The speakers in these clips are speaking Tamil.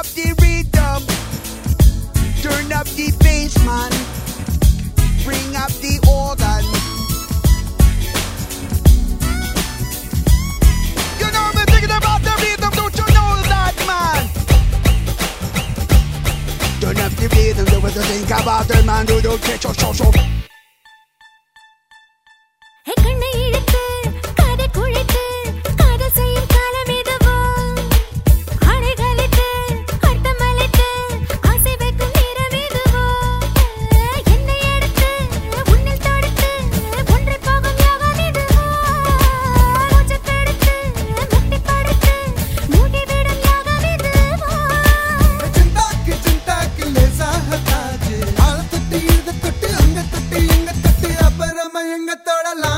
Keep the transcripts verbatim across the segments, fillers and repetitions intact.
up the rhythm, turn up the bass, man. Bring up the organ. You know me thinking about the rhythm, don't you know that, man? Turn up the rhythm, do what you think about it, man. Do don't get your show, show. Hey, கண்ணை இழுத்து காதை குழைத்து காதல் செய்யும் காலம் இதுவோ ஆடைகளிட்டு அர்த்தமளித்து ஆசை வைக்கும் நேரம் இதுவோ என்னை எடுத்து உன்னில் தொடுத்து ஒன்றை போகும் யோகம் இதுவோ மூச்சு தடுத்து முட்டி படுத்து மூடிவிடும் யோகம் இதுவோ चिंताக்கு चिंताக்கு லேசா ஹதாஜே ஆள தொட்டு இத தொட்டு அங்க தொட்டு இங்க தொட்டு அப்புறமா எங்க தொடலாம்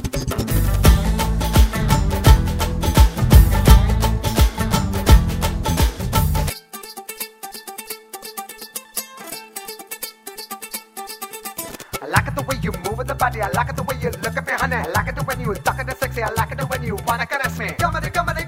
I like it the way you move with the body. I like it the way you look at me, honey. I like it the when you talking the sexy. I like it the when you wanna caress me. Come on, come on,